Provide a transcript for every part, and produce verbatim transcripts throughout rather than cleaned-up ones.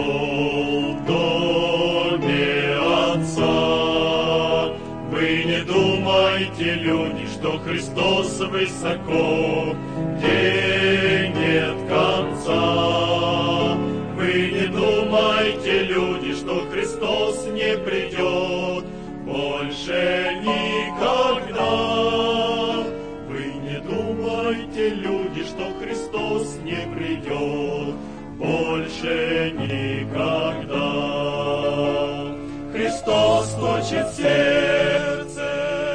в доме Отца. Вы не думайте, люди, что Христос высоко, где нет конца. Вы не думайте, люди, что Христос не придет больше никогда. Вы не думайте, люди, что Христос не придет больше никогда. Христос точит сердце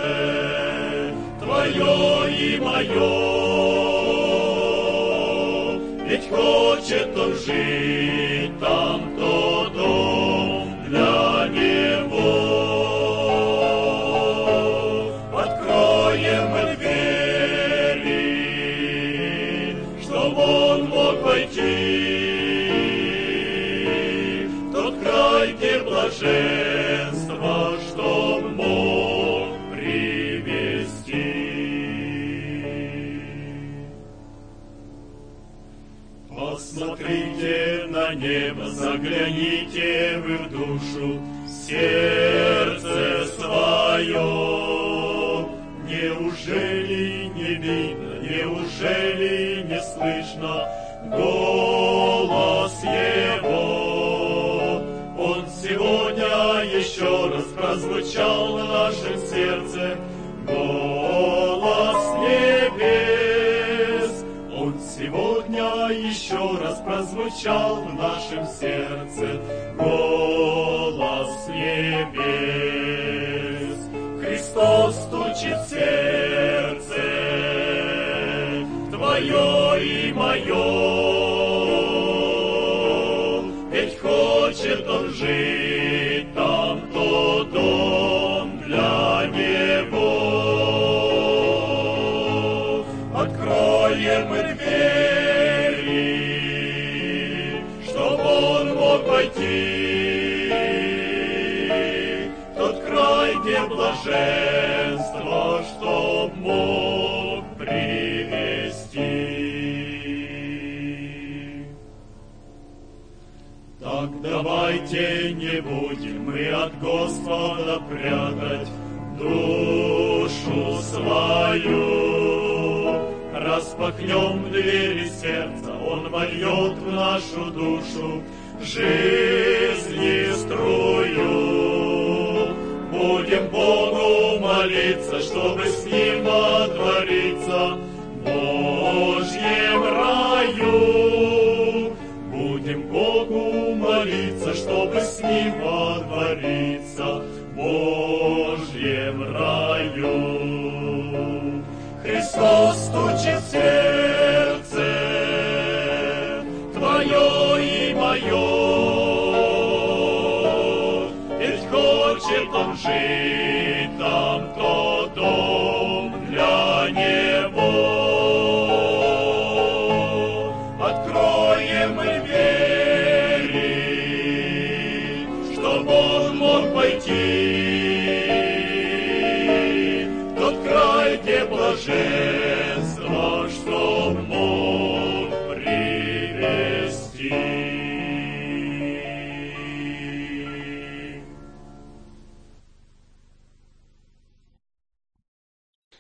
твое и мое, ведь хочет Он жить там, кто дом для Него. Откроем мы двери, чтоб Он мог войти в тот край, где блаженство, чтоб мог привести. Посмотрите на небо, загляните вы в душу, сердце свое. Неужели не видно, неужели не слышно голос Его? Он сегодня еще раз прозвучал в нашем сердце, голос небес. Он сегодня еще раз прозвучал в нашем сердце, голос небес. Христос стучит в сердце твое и мое, ведь хочет Он жить там, кто дом для Него. Откроем мы двери, чтоб Он мог войти в тот край, где блаженство, чтоб мог привести. Так давайте не будем мы от Господа прятать душу свою. Распахнем двери сердца, Он вольет в нашу душу жизни струю. Будем Богу молиться, чтобы с Ним водвориться в Божьем раю. Будем Богу молиться, чтобы с Ним водвориться в Божьем раю. Христос стучит в сердце твое и мое, ведь хочет Он жить там, кто дом для Него. Откроем мы двери, чтоб Он мог войти в тот край, где блажен.